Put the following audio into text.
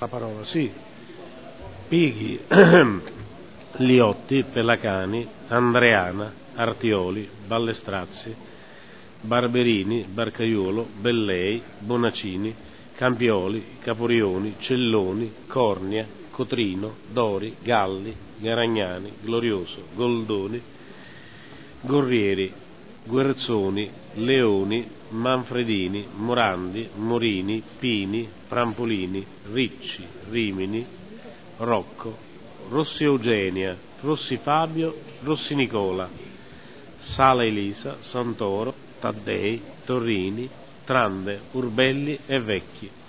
sta parola, sì. Pighi, Liotti, Pelacani, Andreana, Artioli, Ballestrazzi, Barberini, Barcaiuolo, Bellei, Bonaccini, Campioli, Caporioni, Celloni, Cornia, Cotrino, Dori, Galli, Garagnani, Glorioso, Goldoni, Gorrieri, Guerzoni, Leoni, Manfredini, Morandi, Morini, Pini, Prampolini, Ricci, Rimini, Rocco, Rossi Eugenia, Rossi Fabio, Rossi Nicola, Sala Elisa, Santoro, Taddei, Torrini, Trande, Urbelli e Vecchi.